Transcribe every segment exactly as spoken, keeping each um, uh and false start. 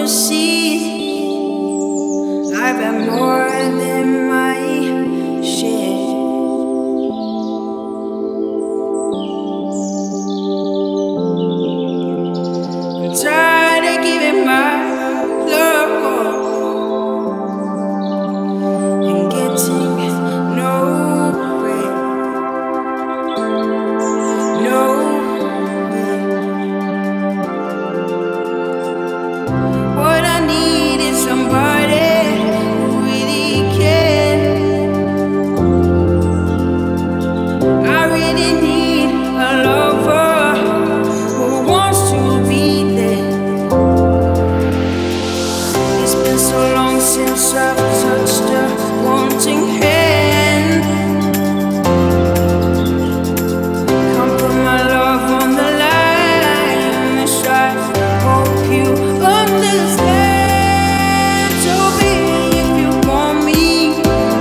see I've got more than my share. I'm tired of giving my love and getting nowhere. Nowhere. What I need is somebody who really cares. I really need a lover who wants to be there. It's been so long since I've touched a wanting hand. Come put my love on the line. Yes, I hope you understand. So baby, if you want me,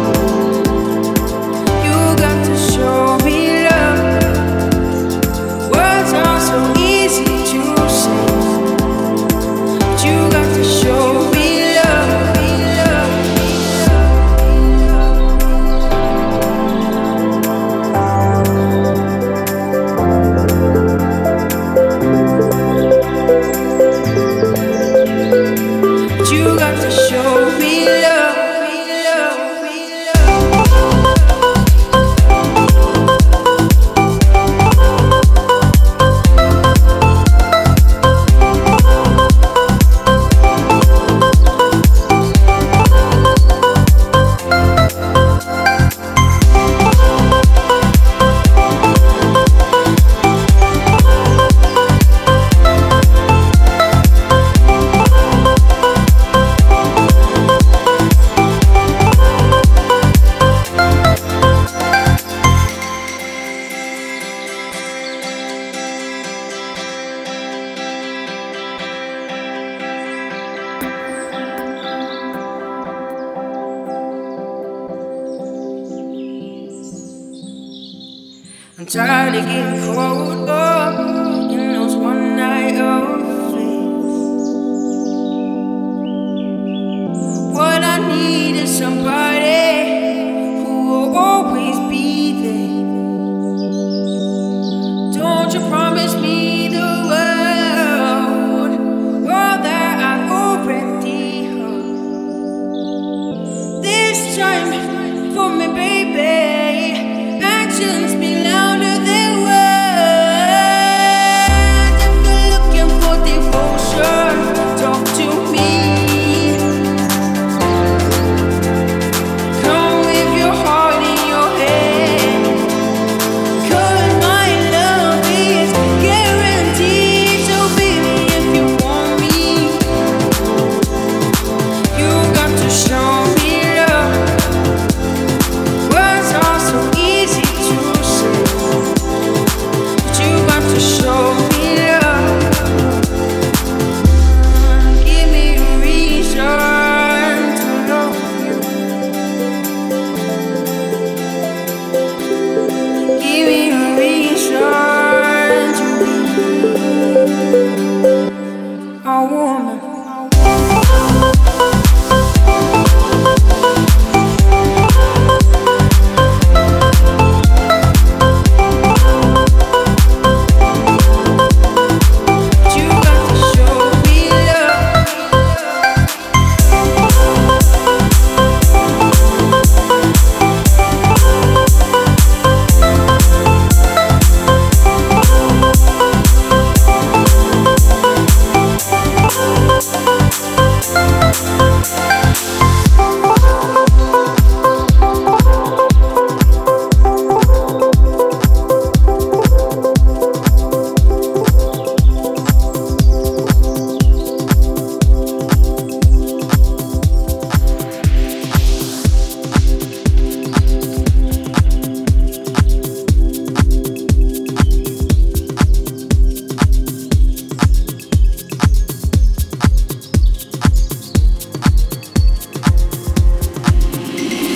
you got to show me love. Words are so easy to say, but you got to show me love. But you got to show me love. I'm tired of getting cold. Oh.